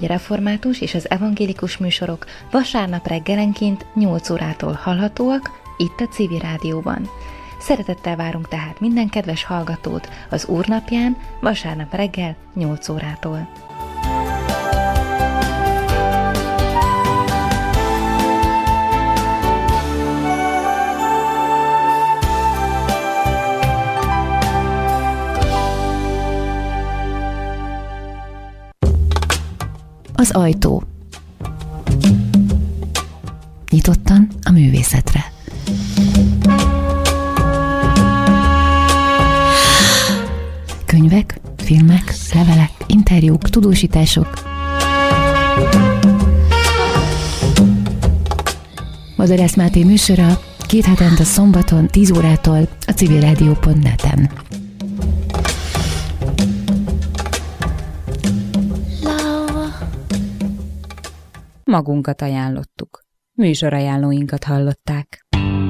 református és az evangélikus műsorok vasárnap reggelenként 8 órától hallhatóak itt a Civil Rádióban. Szeretettel várunk tehát minden kedves hallgatót az Úrnapján vasárnap reggel 8 órától. Az ajtó. Nyitottan a művészetre. Könyvek, filmek, levelek, interjúk, tudósítások. Madarász Máté műsora 2 hetente szombaton 10 órától a civilradio.net-en. Magunkat ajánlottuk. Műsorajánlóinkat hallották.